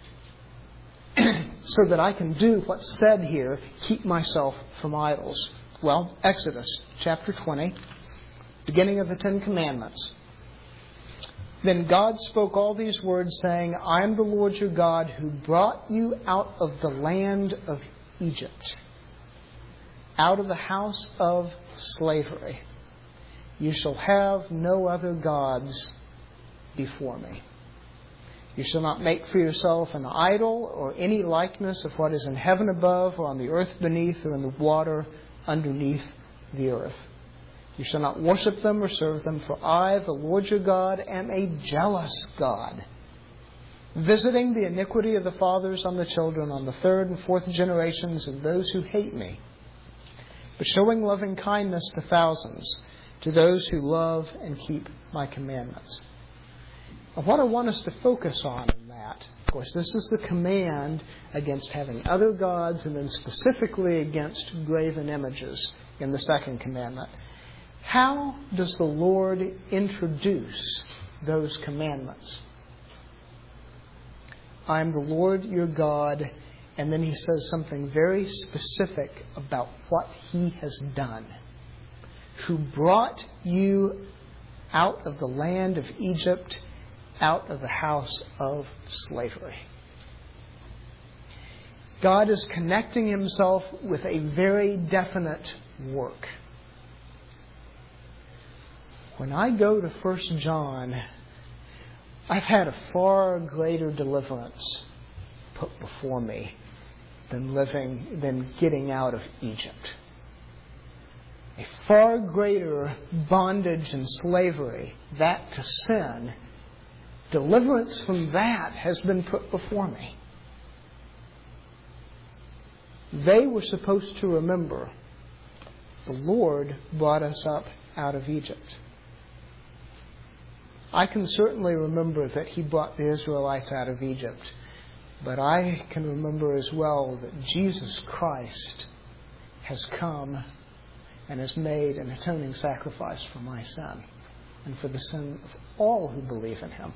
Speaker 1: So that I can do what's said here, keep myself from idols. Well, Exodus chapter 20, beginning of the Ten Commandments. Then God spoke all these words, saying, I am the Lord your God, who brought you out of the land of Egypt, out of the house of slavery. You shall have no other gods before me. You shall not make for yourself an idol or any likeness of what is in heaven above, or on the earth beneath, or in the water underneath the earth. You shall not worship them or serve them, for I, the Lord your God, am a jealous God, visiting the iniquity of the fathers on the children, on the third and fourth generations of those who hate me, but showing loving kindness to thousands, to those who love and keep my commandments. And what I want us to focus on in that, of course, this is the command against having other gods, and then specifically against graven images in the second commandment. How does the Lord introduce those commandments? I am the Lord your God, and then he says something very specific about what he has done. Who brought you out of the land of Egypt, out of the house of slavery. God is connecting himself with a very definite work. When I go to 1 John, I've had a far greater deliverance put before me than getting out of Egypt. A far greater bondage and slavery, that to sin, deliverance from that has been put before me. They were supposed to remember the Lord brought us up out of Egypt. I can certainly remember that He brought the Israelites out of Egypt, but I can remember as well that Jesus Christ has come and has made an atoning sacrifice for my sin and for the sin of all who believe in Him.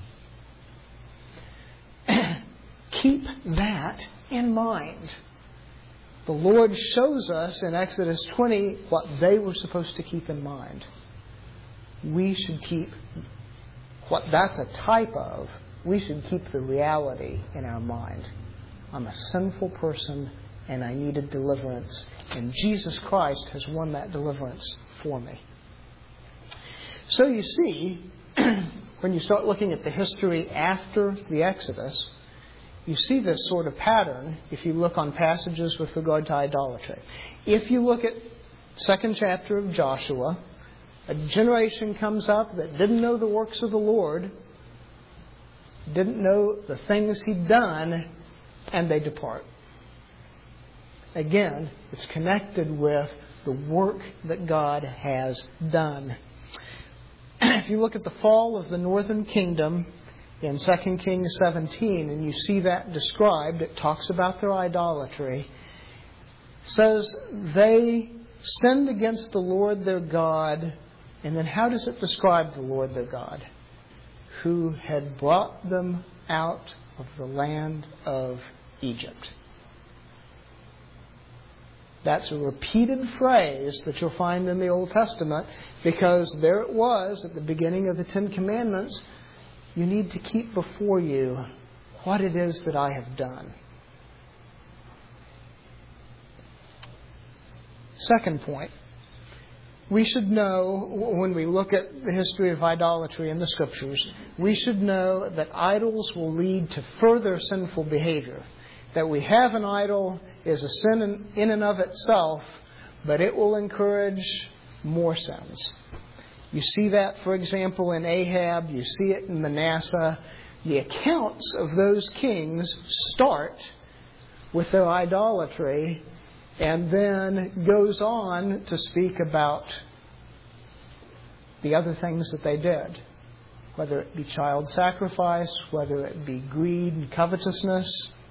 Speaker 1: Keep that in mind. The Lord shows us in Exodus 20 what they were supposed to keep in mind. We should keep what that's a type of. We should keep the reality in our mind. I'm a sinful person and I needed deliverance. And Jesus Christ has won that deliverance for me. So you see, when you start looking at the history after the Exodus, you see this sort of pattern if you look on passages with regard to idolatry. If you look at 2nd chapter of Joshua, a generation comes up that didn't know the works of the Lord, didn't know the things He'd done, and they depart. Again, it's connected with the work that God has done. If you look at the fall of the northern kingdom in 2 Kings 17, and you see that described, it talks about their idolatry. It says they sinned against the Lord their God. And then how does it describe the Lord their God? Who had brought them out of the land of Egypt. That's a repeated phrase that you'll find in the Old Testament, because there it was at the beginning of the Ten Commandments. You need to keep before you what it is that I have done. Second point. We should know, when we look at the history of idolatry in the Scriptures, we should know that idols will lead to further sinful behavior. That we have an idol is a sin in and of itself, but it will encourage more sins. You see that, for example, in Ahab. You see it in Manasseh. The accounts of those kings start with their idolatry and then goes on to speak about the other things that they did, whether it be child sacrifice, whether it be greed and covetousness.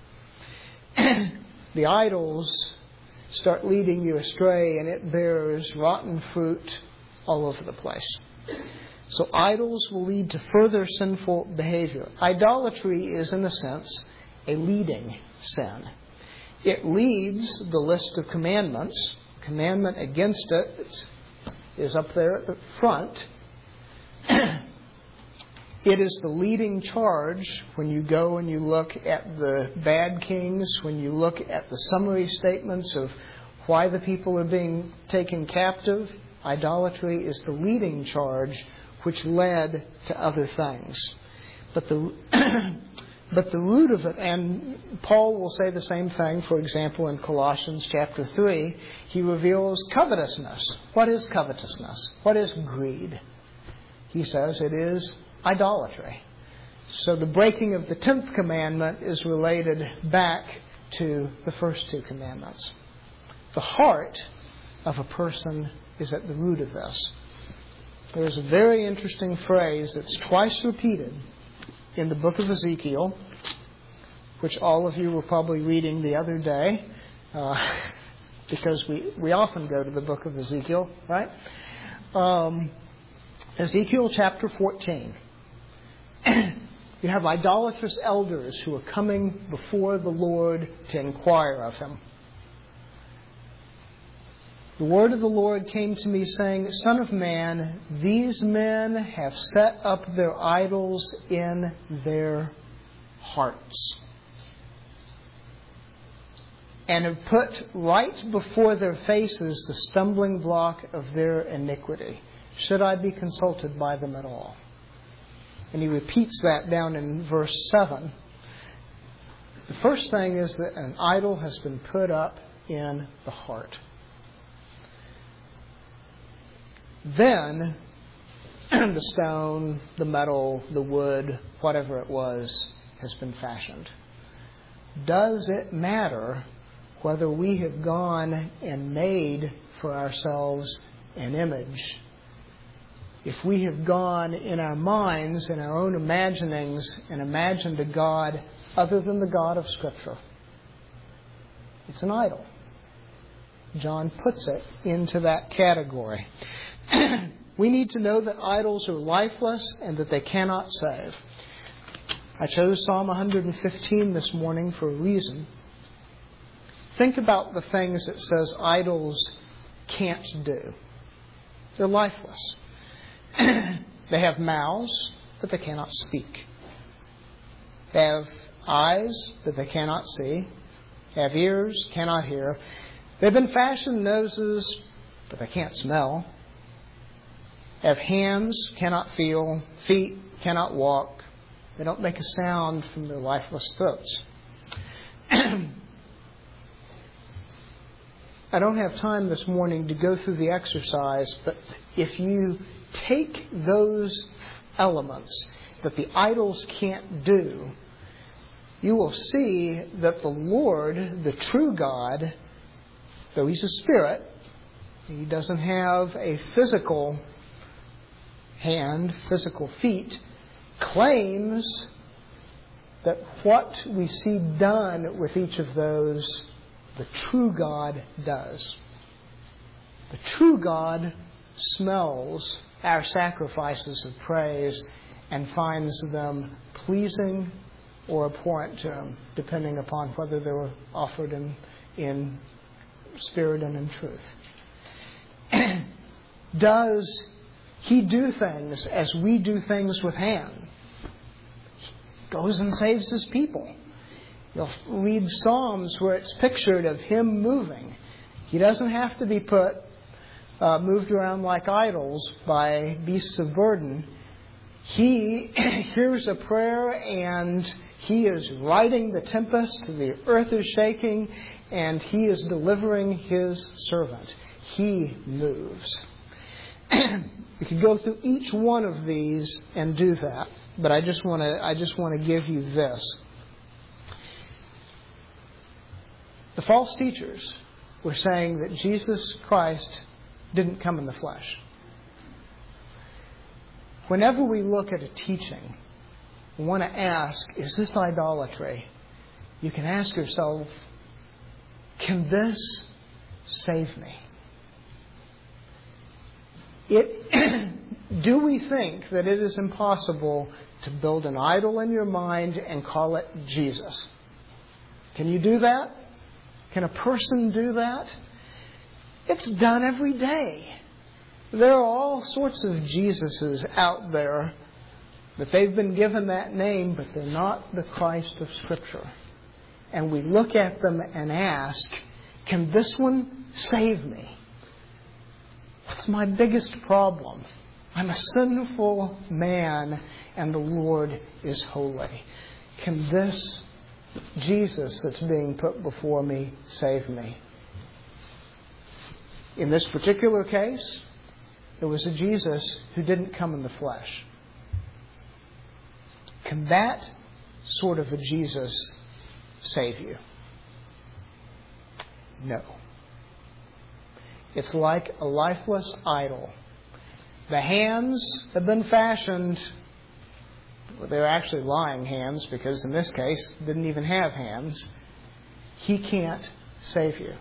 Speaker 1: The idols start leading you astray, and it bears rotten fruit all over the place. So idols will lead to further sinful behavior. Idolatry is, in a sense, a leading sin. It leads the list of commandments. Commandment against it is up there at the front. It is the leading charge when you go and you look at the bad kings, when you look at the summary statements of why the people are being taken captive. Idolatry is the leading charge which led to other things. But the root of it, and Paul will say the same thing, for example, in Colossians chapter 3, he reveals covetousness. What is covetousness? What is greed? He says it is idolatry. So the breaking of the 10th commandment is related back to the first two commandments. The heart of a person is at the root of this. There's a very interesting phrase that's twice repeated in the book of Ezekiel, which all of you were probably reading the other day, because we often go to the book of Ezekiel, right? Ezekiel chapter 14. You have idolatrous elders who are coming before the Lord to inquire of Him. The word of the Lord came to me, saying, Son of man, these men have set up their idols in their hearts, and have put right before their faces the stumbling block of their iniquity. Should I be consulted by them at all? And he repeats that down in verse 7. The first thing is that an idol has been put up in the heart. Then the stone, the metal, the wood, whatever it was, has been fashioned. Does it matter whether we have gone and made for ourselves an image? If we have gone in our minds, in our own imaginings, and imagined a God other than the God of Scripture, it's an idol. John puts it into that category. We need to know that idols are lifeless and that they cannot save. I chose Psalm 115 this morning for a reason. Think about the things it says idols can't do. They're lifeless. They have mouths, but they cannot speak. They have eyes, but they cannot see. They have ears, cannot hear. They've been fashioned noses, but they can't smell. They have hands, cannot feel. Feet, cannot walk. They don't make a sound from their lifeless throats. I don't have time this morning to go through the exercise, but if you take those elements that the idols can't do, you will see that the Lord, the true God, though He's a spirit, He doesn't have a physical hand, physical feet, claims that what we see done with each of those, the true God does. The true God smells our sacrifices of praise and finds them pleasing or abhorrent to Him, depending upon whether they were offered in spirit and in truth. Does He do things as we do things with hand? He goes and saves His people. You'll read Psalms where it's pictured of Him moving. He doesn't have to be moved around like idols by beasts of burden. He hears a prayer and He is righting the tempest, the earth is shaking, and He is delivering His servant. He moves. We could go through each one of these and do that, but I just want to give you this. The false teachers were saying that Jesus Christ didn't come in the flesh. Whenever we look at a teaching, we want to ask, is this idolatry? You can ask yourself, can this save me? Do we think that it is impossible to build an idol in your mind and call it Jesus? Can you do that? Can a person do that? It's done every day. There are all sorts of Jesuses out there, but they've been given that name, but they're not the Christ of Scripture. And we look at them and ask, can this one save me? What's my biggest problem? I'm a sinful man and the Lord is holy. Can this Jesus that's being put before me save me? In this particular case, it was a Jesus who didn't come in the flesh. Can that sort of a Jesus save you? No. It's like a lifeless idol. The hands have been fashioned. Well, they're actually lying hands, because in this case, didn't even have hands. He can't save you.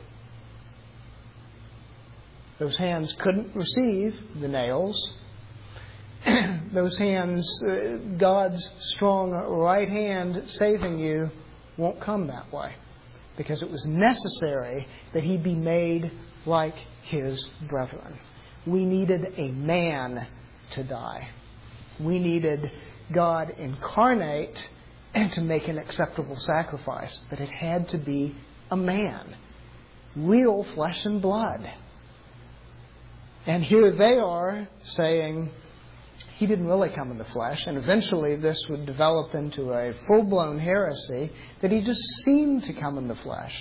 Speaker 1: Those hands couldn't receive the nails. Those hands, God's strong right hand saving you, won't come that way. Because it was necessary that He be made like His brethren. We needed a man to die. We needed God incarnate and to make an acceptable sacrifice. But it had to be a man. Real flesh and blood. And here they are saying, He didn't really come in the flesh, and eventually this would develop into a full-blown heresy that he just seemed to come in the flesh.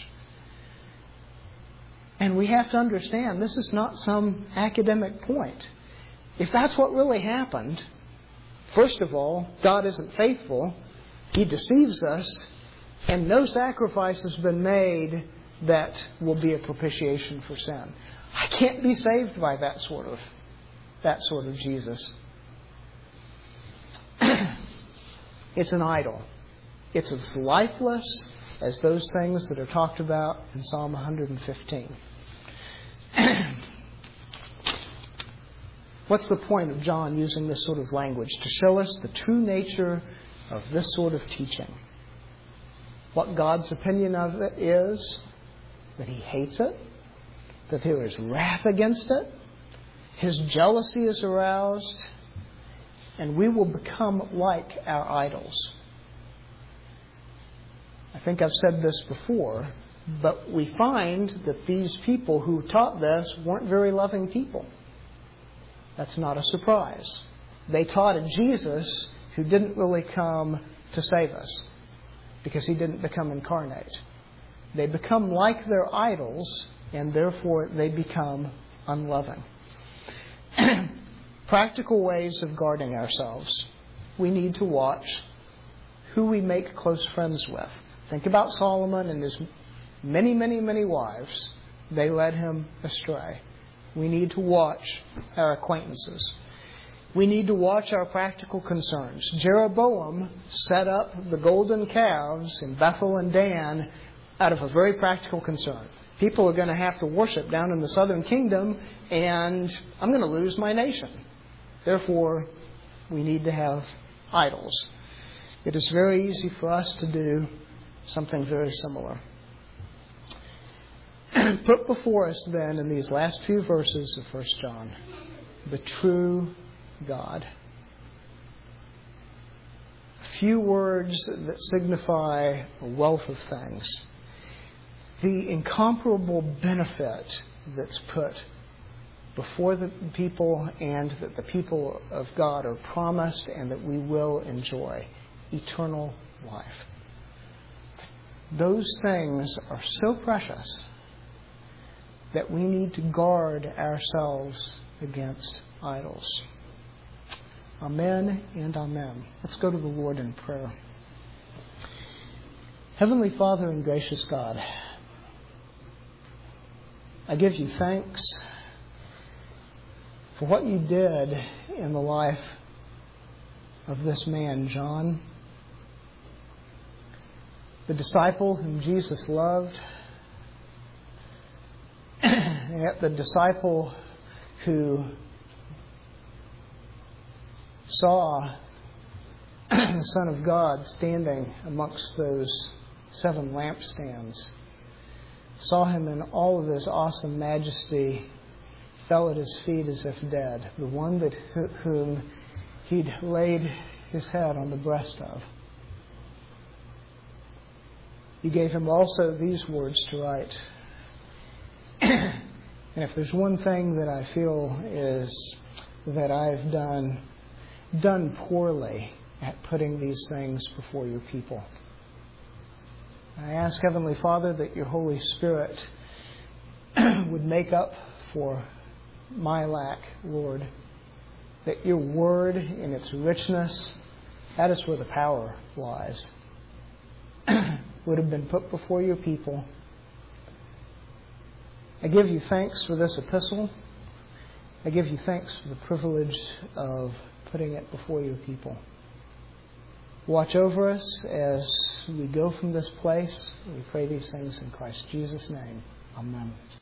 Speaker 1: And we have to understand this is not some academic point. If that's what really happened, first of all, God isn't faithful. He deceives us, and no sacrifice has been made that will be a propitiation for sin. I can't be saved by that sort of Jesus. It's an idol. It's as lifeless as those things that are talked about in Psalm 115. What's the point of John using this sort of language? To show us the true nature of this sort of teaching. What God's opinion of it is, that He hates it, that there is wrath against it, His jealousy is aroused, and we will become like our idols. I think I've said this before, but we find that these people who taught this weren't very loving people. That's not a surprise. They taught a Jesus who didn't really come to save us because He didn't become incarnate. They become like their idols, and therefore they become unloving. Practical ways of guarding ourselves. We need to watch who we make close friends with. Think about Solomon and his many, many, many wives. They led him astray. We need to watch our acquaintances. We need to watch our practical concerns. Jeroboam set up the golden calves in Bethel and Dan out of a very practical concern. People are going to have to worship down in the southern kingdom, and I'm going to lose my nation. Therefore, we need to have idols. It is very easy for us to do something very similar. Put before us then in these last few verses of 1 John, the true God. A few words that signify a wealth of things. The incomparable benefit that's put before the people, and that the people of God are promised and that we will enjoy eternal life. Those things are so precious that we need to guard ourselves against idols. Amen and amen. Let's go to the Lord in prayer. Heavenly Father and gracious God, I give You thanks for what You did in the life of this man, John, the disciple whom Jesus loved, yet the disciple who saw the Son of God standing amongst those 7 lampstands, saw Him in all of His awesome majesty, fell at His feet as if dead, the one that whom He'd laid His head on the breast of. You gave Him also these words to write. And if there's one thing that I feel is that I've done poorly at putting these things before Your people, I ask, Heavenly Father, that Your Holy Spirit would make up for my lack, Lord. That Your Word in its richness, that is where the power lies, would have been put before Your people. I give You thanks for this epistle. I give You thanks for the privilege of putting it before Your people. Watch over us as we go from this place. We pray these things in Christ Jesus' name. Amen.